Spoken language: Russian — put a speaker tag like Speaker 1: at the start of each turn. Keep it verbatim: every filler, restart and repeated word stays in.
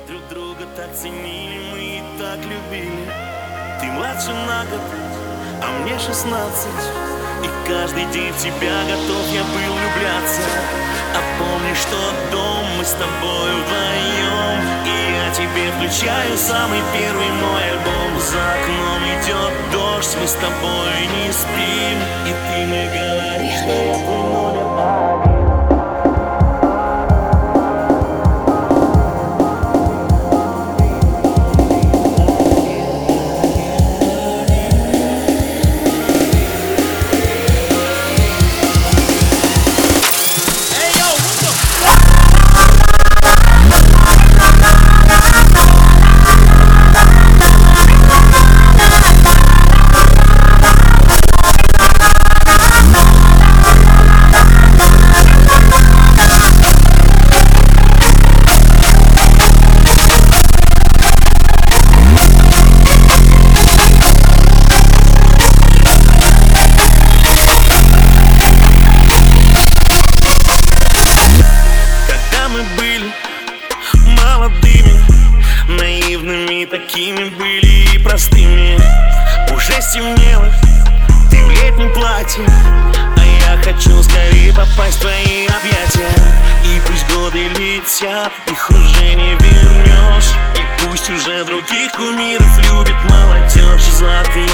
Speaker 1: друг друга так ценили, мы и так любили. Ты младше на год, а мне шестнадцать, и каждый день в тебя готов я был влюбляться. А помнишь тот дом, мы с тобой вдвоем, и я тебе включаю самый первый мой альбом. За окном идет дождь, мы с тобой не спим, и ты мне говоришь, что я твой номер один. Наивными такими были и простыми. Уже стемнело, ты в летнем платье, а я хочу скорее попасть в твои объятия. И пусть годы летят, их уже не вернешь, и пусть уже других кумиров любит молодежь. Золотые